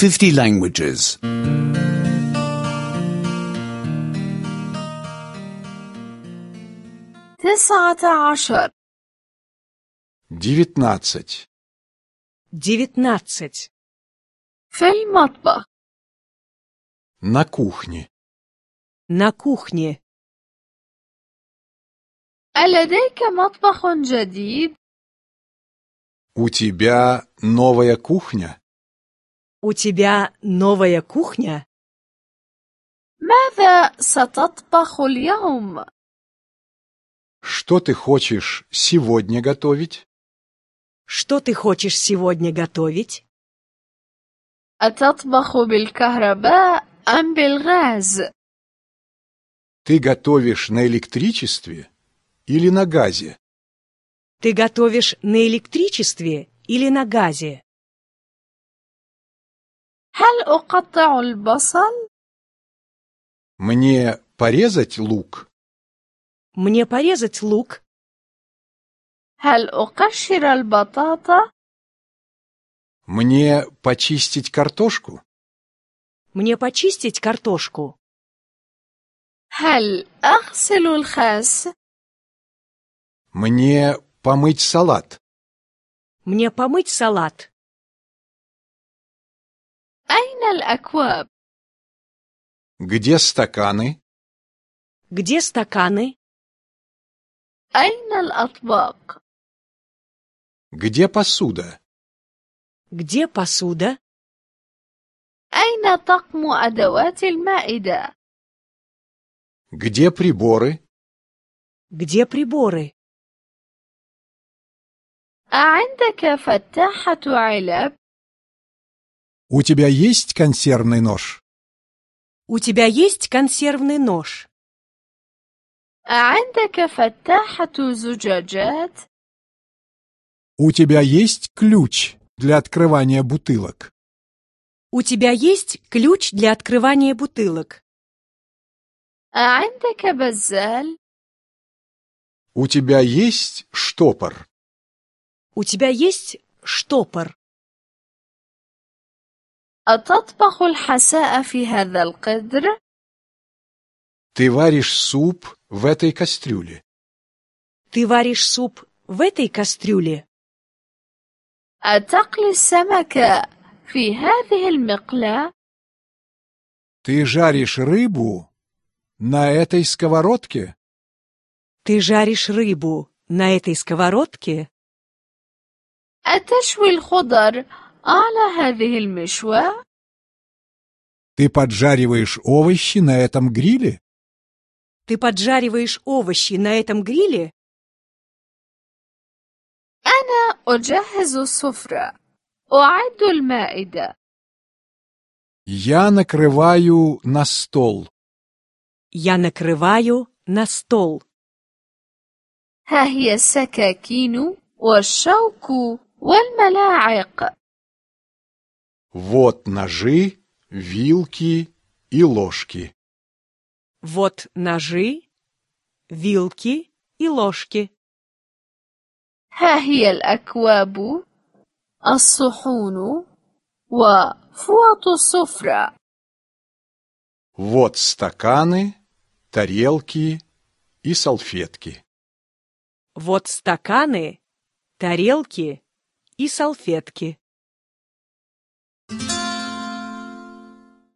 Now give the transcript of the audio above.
50 languages. 19 19. 19. في المطبخ. На кухне. На кухне. ألديك مطبخ جديد؟ У тебя новая кухня? У тебя новая кухня? ماذا ستطبخ اليوم؟ Что ты хочешь сегодня готовить? Что ты хочешь сегодня готовить? أتطبخ بالكهرباء أم بالغاز؟ Ты готовишь на электричестве или на газе? Ты готовишь на электричестве или на газе? هل أقطع البصل؟ Мне порезать лук? Мне порезать лук? هل أقشر البطاطا؟ Мне почистить картошку? Мне почистить картошку? هل أغسل الخس؟ Мне помыть салат? Мне помыть салат? أين الأكواب؟ Где стаканы? Где стаканы? أين الأطباق؟ Где посуда? Где посуда? أين طقم أدوات المائدة؟ Где приборы? Где приборы? أعندك فتاحة علب؟ У тебя есть консервный нож? У тебя есть консервный нож? أعندك فتاحة زجاجات؟ У тебя есть ключ для открывания бутылок? У тебя есть ключ для открывания бутылок? أعندك بزال؟ У тебя есть штопор? У тебя есть штопор? أتطبخ الحساء في هذا القدر؟ Ты варишь суп в этой кастрюле? Ты варишь суп в этой кастрюле? أتقلي السمك في هذه المقلاة؟ Ты жаришь рыбу на этой сковородке? Ты жаришь рыбу на этой сковородке? أتشوي الخضر على هذه المشوى؟ Ты поджариваешь овощи на этом гриле? Ты поджариваешь овощи на этом гриле? أنا أجهز السفرة. أعد المائدة. Я накрываю на стол. Я накрываю на стол. ها هي السكاكين والشوك والملاعق. Вот ножи, вилки и ложки. Вот ножи, вилки и ложки. ها هي الأكواب، الصحون وفوط السفرة. Вот стаканы, тарелки и салфетки. Вот стаканы, тарелки и салфетки.